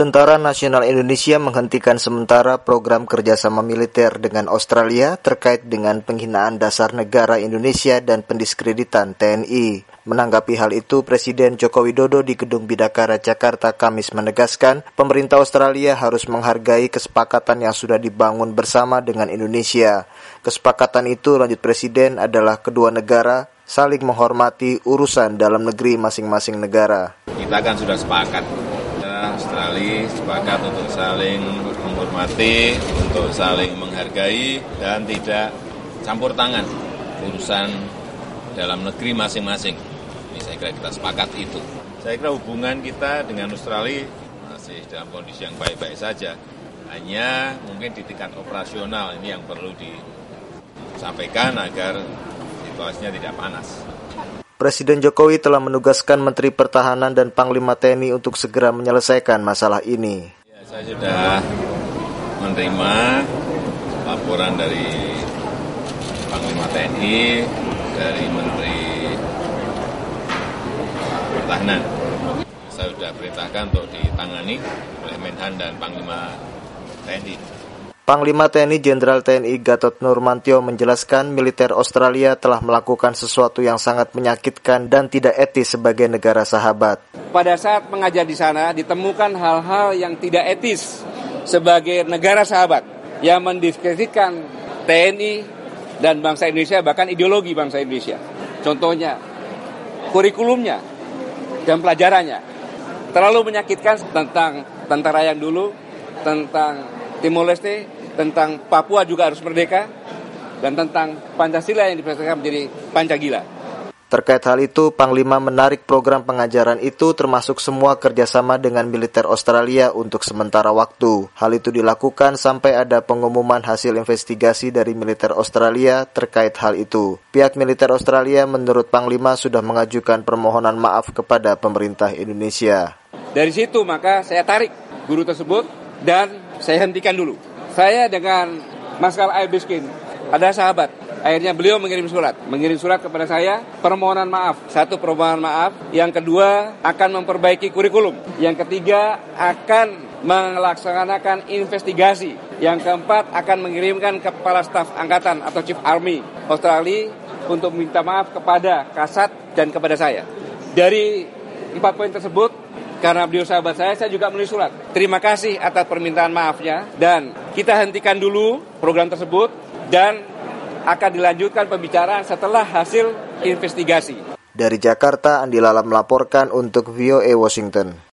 Tentara Nasional Indonesia menghentikan sementara program kerjasama militer dengan Australia terkait dengan penghinaan dasar negara Indonesia dan pendiskreditan TNI. Menanggapi hal itu, Presiden Joko Widodo di Gedung Bidakara Jakarta Kamis menegaskan, pemerintah Australia harus menghargai kesepakatan yang sudah dibangun bersama dengan Indonesia. Kesepakatan itu, lanjut Presiden, adalah kedua negara saling menghormati urusan dalam negeri masing-masing negara. Kita kan sudah sepakat. Australia sepakat untuk saling menghormati, untuk saling menghargai, dan tidak campur tangan urusan dalam negeri masing-masing. Ini saya kira kita sepakat itu. Saya kira hubungan kita dengan Australia masih dalam kondisi yang baik-baik saja. Hanya mungkin di tingkat operasional ini yang perlu disampaikan agar situasinya tidak panas. Presiden Jokowi telah menugaskan Menteri Pertahanan dan Panglima TNI untuk segera menyelesaikan masalah ini. Ya, saya sudah menerima laporan dari Panglima TNI, dari Menteri Pertahanan. Saya sudah perintahkan untuk ditangani oleh Menhan dan Panglima TNI. Panglima TNI Jenderal TNI Gatot Nurmantio menjelaskan militer Australia telah melakukan sesuatu yang sangat menyakitkan dan tidak etis sebagai negara sahabat. Pada saat mengajar di sana ditemukan hal-hal yang tidak etis sebagai negara sahabat yang mendiskreditkan TNI dan bangsa Indonesia, bahkan ideologi bangsa Indonesia. Contohnya, kurikulumnya dan pelajarannya terlalu menyakitkan tentang tentara yang dulu, tentang Timor Leste, tentang Papua juga harus merdeka, dan tentang Pancasila yang dipresentasikan menjadi Pancagila. Terkait hal itu, Panglima menarik program pengajaran itu termasuk semua kerjasama dengan militer Australia untuk sementara waktu. Hal itu dilakukan sampai ada pengumuman hasil investigasi dari militer Australia terkait hal itu. Pihak militer Australia menurut Panglima sudah mengajukan permohonan maaf kepada pemerintah Indonesia. Dari situ maka saya tarik guru tersebut dan saya hentikan dulu. Saya dengan Marskal Air Biskin ada sahabat. Akhirnya beliau mengirim surat kepada saya, permohonan maaf. Satu, permohonan maaf. Yang kedua, akan memperbaiki kurikulum. Yang ketiga, akan melaksanakan investigasi. Yang keempat, akan mengirimkan kepala staf angkatan atau Chief Army Australia untuk minta maaf kepada Kasat dan kepada saya. Dari 4 poin tersebut, karena beliau sahabat saya juga menulis surat. Terima kasih atas permintaan maafnya, dan kita hentikan dulu program tersebut dan akan dilanjutkan pembicaraan setelah hasil investigasi. Dari Jakarta, Andi Lala melaporkan untuk VOA Washington.